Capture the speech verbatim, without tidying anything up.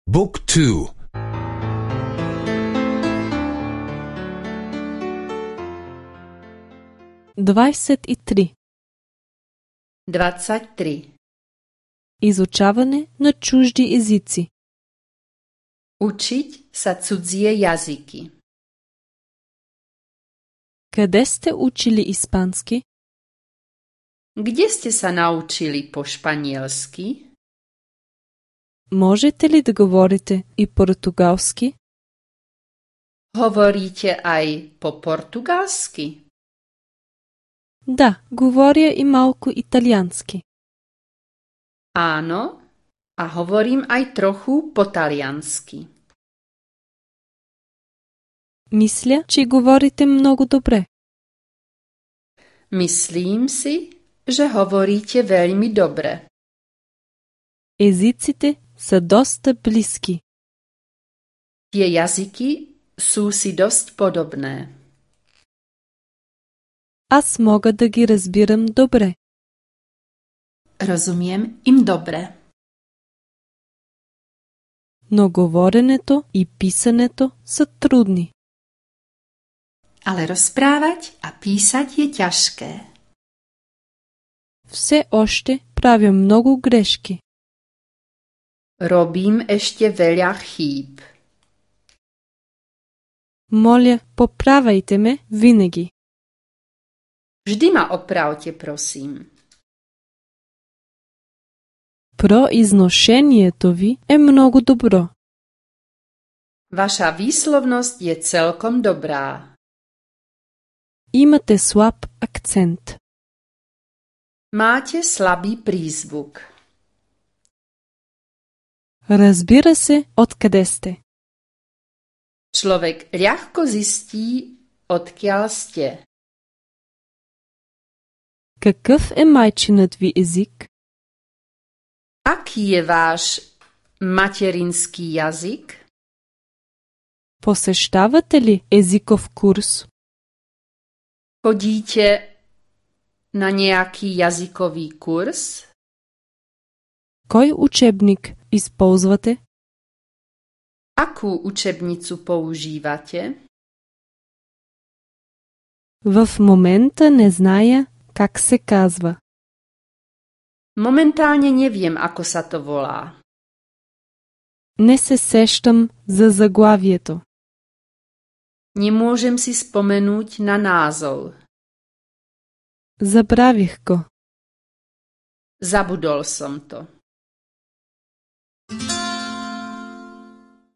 Book two. двадесет и три. двадесет три. Изучаване на чужди езици. Učiť sa cudzie jazyky. Къде сте учили испански? Kde ste sa naučili po španielsky? Можете ли да говорите и португалски? Hovoríte aj po portugalsky? Да, говоря и малко италиански. Áno, a hovorím aj trochu po taliansky. Мисля, че говорите много добре. Myslím si, že hovoríte veľmi dobre. Езиците са доста близки. Tie jazyky sú si dosť podobné. Аз мога да ги разбирам добре. Rozumiem im dobre. Но говоренето и писането са трудни. Ale rozprávať a písať je ťažké. Все още правя много грешки. Robím ešte veľa chýb. Моля, поправайте ме винаги. Vždy ma opravte, prosím. Произношението ви е много добро. Vaša výslovnosť je celkom dobrá. Имате слаб акцент. Máte slabý prízvuk. Разбира се, откъде сте. Človek ľahko zistí, odkiaľ ste. Какъв е майчинът ви език? Aký je váš materinský jazyk? Посещавате ли езиков курс? Chodíte na nejaký jazykový kurz? Кой учебник използвате? Akú učebnicu používate? В момента не зная как се казва. Momentálne neviem, ako sa to volá. Не се сещам за заглавието. Nemôžem si spomenúť na názov. Забравих го. Zabudol som to.